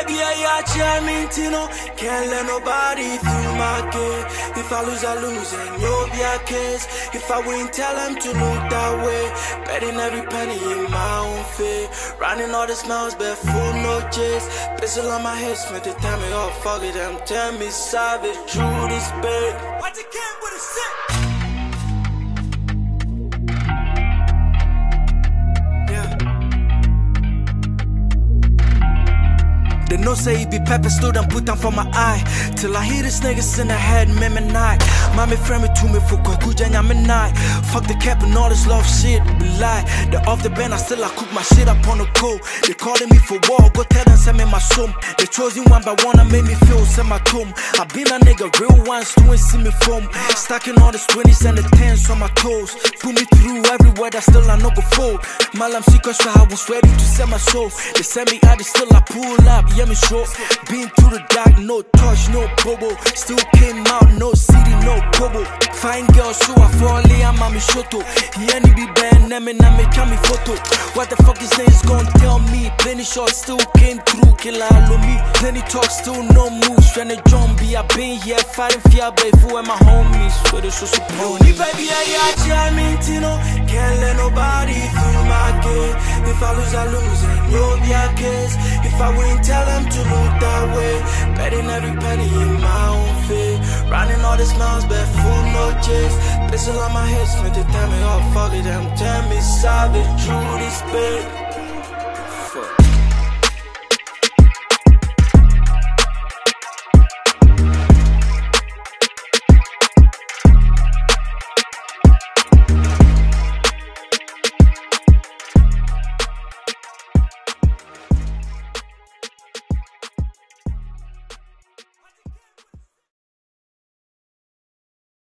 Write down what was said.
baby, I mentino. Can't let nobody through my gate. If I lose, I lose, and you'll be a case. If I win, tell them to look that way. Betting every penny in my own fate. Running all the smiles, but full no chase. Pistol on my head, spent the time me all fuck it. Them tell me savage, true this bait. What the can with a sip? They know say he be pepper, stood and put them for my eye. Till I hear this niggas in the head, me night. Mommy friend me to me for kuja nyame night. Fuck the cap and all this love shit, be lie. They off the band, I cook my shit up on the cold. They calling me for war, go tell them send me my soul. They chosen one by one, I made me feel send my tomb. I been a nigga real ones, doing see me from. Stacking all the 20s and the 10s on my toes. Put me through everywhere, that still I no go fold. Malam secret, so I was ready to send my soul. They send me out, they still I pull up. Yeah, me short. Been through the dark, no touch, no bubble. Still came out, no city, no bubble. Fine girl, so I fall in, I'm a shoto. He ain't be bad, and I make me photo. What the fuck is niggas gon' tell me? Plenty shots still came through, kill all of me. Plenty talk, still no moves. Trying to zombie, I been here fighting fear, babe. Who are my homies? So they so support me. Baby, I mentino. Can't let nobody through my gate. If I lose, I lose, and you'll be a case. If I win, tell them to look that way. Betting every penny in my own fate. Running all the smiles, but full no chase. Pistol on my head, spent the time me all fuck it. Them tell me savage, true this bait.